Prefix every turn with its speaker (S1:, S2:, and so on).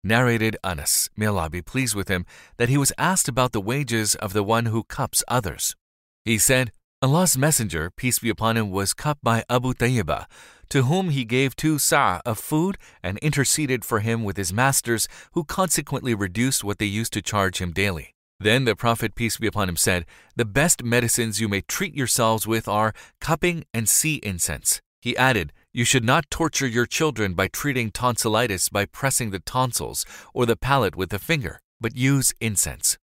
S1: Narrated Anas, may Allah be pleased with him, that he was asked about the wages of the one who cups others. He said, Allah's Messenger, peace be upon him, was cupped by Abu Tayyibah, to whom he gave 2 sa' of food and interceded for him with his masters, who consequently reduced what they used to charge him daily. Then the Prophet, peace be upon him, said, The best medicines you may treat yourselves with are cupping and sea incense. He added, You should not torture your children by treating tonsillitis by pressing the tonsils or the palate with the finger, but use incense.